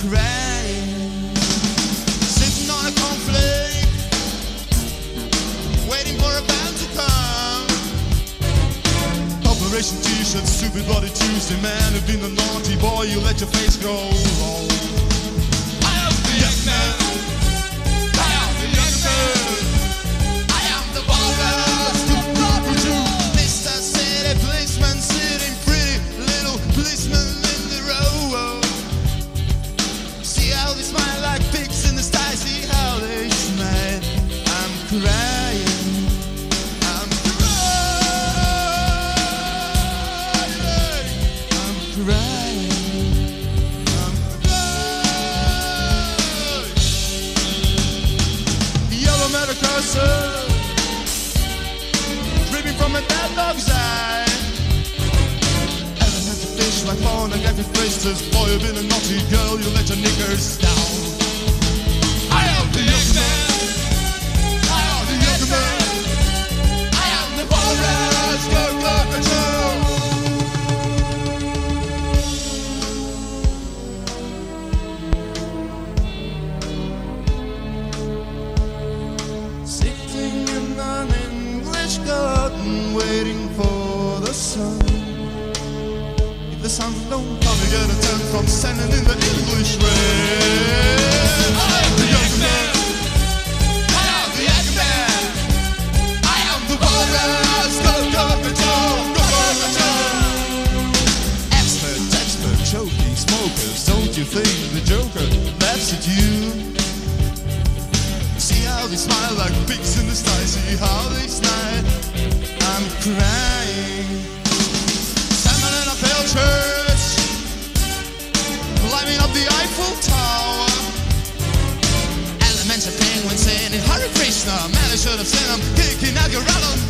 crying, sitting on a cornflake, waiting for a band to come. Operation T-shirt, stupid bloody Tuesday, man. You've been a naughty boy, you let your face grow long. I am the young man, I am the young man, I am the walrus to conquer you. Mr. City Policeman, sitting pretty little policeman in the row. See how they smile like pigs in the sty, see how they smile. I'm crying, I'm crying, I'm crying, I'm crying. The yellow metal cursor dripping from a dead dog's eye. Elemental fish like pornographic faces. Boy, you've been a naughty girl, you let your knickers down. I am the young man, I am the young man, I am the walrus, go control. Sitting in an English garden, waiting for the sun. If the sun don't come, you get a turn from sending in the English rain. I am the young man, I am the young man, I am the walrus, go control, go control. Expert, choking smokers, don't you think the Joker laughs at you? See how they smile like pigs in the sty, see how they smile. I'm crying, salmon in a pale church, climbing up the Eiffel Tower. Elements of penguins saying, Hare Krishna, man, I should have seen them kicking out your rattle.